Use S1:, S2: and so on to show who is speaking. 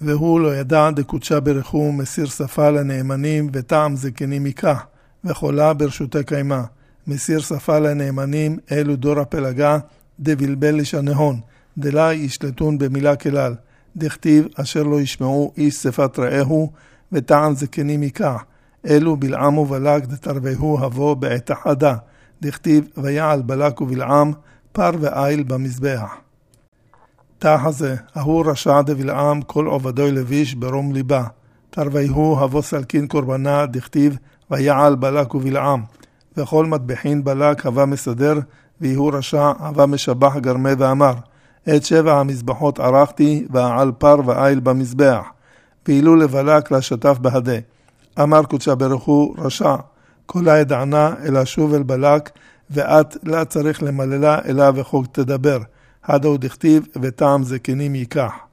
S1: והוא לא ידע דקודשה ברכו מסיר שפה לנאמנים וטעם זקנים ייקח, וחולה ברשותי קיימה. מסיר שפה לנאמנים אלו דור הפלגה דבלבל לשנהון, דלה ישלטון במילה כלל, דכתיב אשר לא ישמעו איש שפת רעהו וטעם זקנים ייקח, אלו בלעם ובלק דתרבהו הבוא בעת החדה, דכתיב ויעל בלק ובלעם פר ואיל במזבח. תח הזה, ההוא רשע דבלעם כל עובדוי לביש ברום ליבה, תרבהו הבוא סלקין קורבנה, דכתיב ויעל בלק ובלעם, וכל מטבחין בלק הווה מסדר, ויהו רשע הווה משבח גרמה ואמר, את 7 המזבחות ערכתי, והעל פר ואיל במזבח, ואילו לבלק לה שטף בהדה. אמר קודשה ברוך הוא רשע, כל הידענה אלא שוב אל בלק, ואת לא צריך למללה אלא וחוג תדבר, הדו דכתיב וטעם זקנים ייקח.